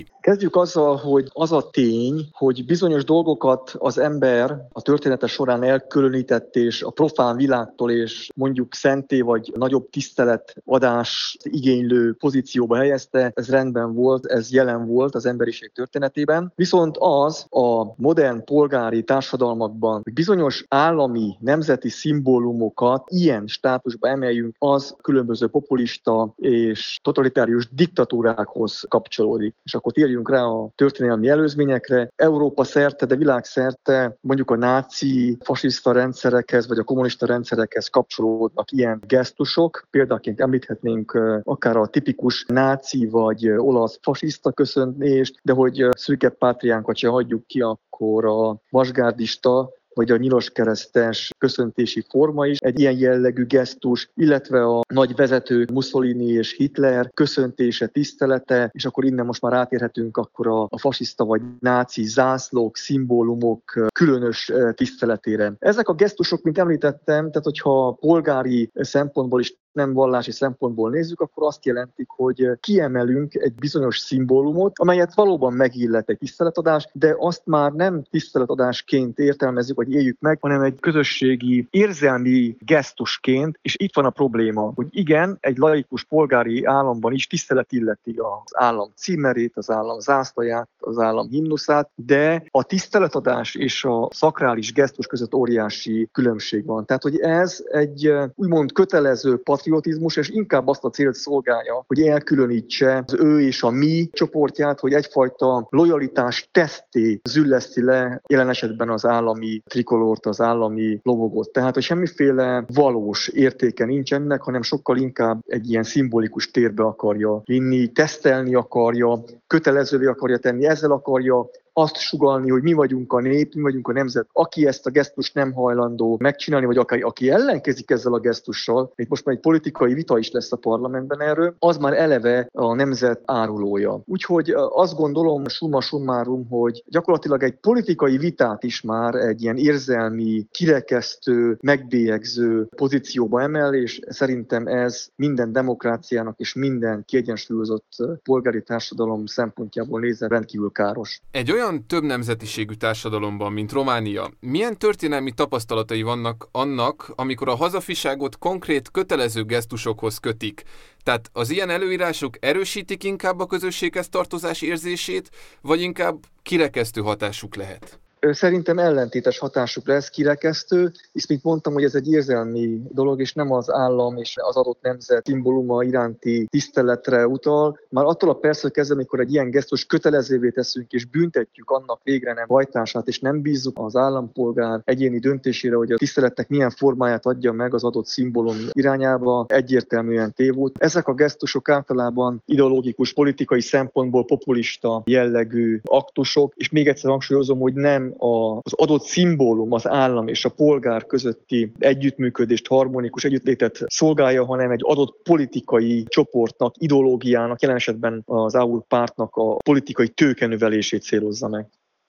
Kezdjük azzal, hogy az a tény, hogy bizonyos dolgokat az ember a története során elkülönített, és a profán világtól és mondjuk szenté vagy nagyobb tiszteletadást igénylő pozícióba helyezte, ez rendben volt, ez jelen volt az emberiség történetében. Viszont az a modern polgári társadalmakban, hogy bizonyos állami, nemzeti szimbólumokat ilyen státusba emeljünk, az különböző populista és totalitárius diktatúrákhoz kapcsolódik. És akkor térjünk rá a történelmi előzményekre. Európa szerte, de világszerte mondjuk a náci, fasiszta rendszerekhez vagy a kommunista rendszerekhez kapcsolódnak ilyen gesztusok. Példaként említhetnénk akár a tipikus náci vagy olasz fasiszta köszöntést, de hogy szűkebb pátriánkat se hagyjuk ki, akkor a vasgárdista vagy a nyiloskeresztes köszöntési forma is egy ilyen jellegű gesztus, illetve a nagy vezetők Mussolini és Hitler köszöntése, tisztelete, és akkor innen most már átérhetünk akkor a fasiszta vagy náci zászlók, szimbólumok különös tiszteletére. Ezek a gesztusok, mint említettem, tehát hogyha polgári szempontból is nem vallási szempontból nézzük, akkor azt jelentik, hogy kiemelünk egy bizonyos szimbólumot, amelyet valóban megillet egy tiszteletadás, de azt már nem tiszteletadásként értelmezzük, vagy éljük meg, hanem egy közösségi érzelmi gesztusként, és itt van a probléma, hogy igen, egy laikus polgári államban is tisztelet illeti az állam címerét, az állam zászlaját, az állam himnuszát, de a tiszteletadás és a szakrális gesztus között óriási különbség van. Tehát, hogy ez egy úgymond kötelező patriotizmus, és inkább azt a célt szolgálja, hogy elkülönítse az ő és a mi csoportját, hogy egyfajta lojalitás teszté zülleszti le jelen esetben az állami trikolort, az állami logogot. Tehát, hogy semmiféle valós értéke nincs ennek, hanem sokkal inkább egy ilyen szimbolikus térbe akarja vinni, tesztelni akarja, kötelezővé akarja tenni, ezzel akarja azt sugallni, hogy mi vagyunk a nép, mi vagyunk a nemzet. Aki ezt a gesztust nem hajlandó megcsinálni, vagy aki ellenkezik ezzel a gesztussal, itt most már egy politikai vita is lesz a parlamentben erről, az már eleve a nemzet árulója. Úgyhogy azt gondolom, summa summarum, hogy gyakorlatilag egy politikai vitát is már egy ilyen érzelmi, kirekesztő, megbélyegző pozícióba emel, és szerintem ez minden demokráciának és minden kiegyensúlyozott polgári társadalom szempontjából nézve rendkívül káros. Egy olyan több nemzetiségű társadalomban, mint Románia, milyen történelmi tapasztalatai vannak annak, amikor a hazafiságot konkrét kötelező gesztusokhoz kötik? Tehát az ilyen előírások erősítik inkább a közösséghez tartozás érzését, vagy inkább kirekesztő hatásuk lehet? Szerintem ellentétes hatásuk lesz, kirekesztő, és mint mondtam, hogy ez egy érzelmi dolog, és nem az állam és az adott nemzet szimbóluma iránti tiszteletre utal. Már attól a perctől kezdve, amikor egy ilyen gesztus kötelezővé teszünk, és büntetjük annak végre nem hajtását, és nem bízzuk az állampolgár egyéni döntésére, hogy a tiszteletnek milyen formáját adja meg az adott szimbólum irányába, egyértelműen tévút. Ezek a gesztusok általában ideológikus, politikai szempontból populista jellegű aktusok, és még egyszer hangsúlyozom, hogy nem az adott szimbólum, az állam és a polgár közötti együttműködést, harmonikus együttlétet szolgálja, hanem egy adott politikai csoportnak, ideológiának, jelen esetben az AUR pártnak a politikai tőkenövelését célozza meg.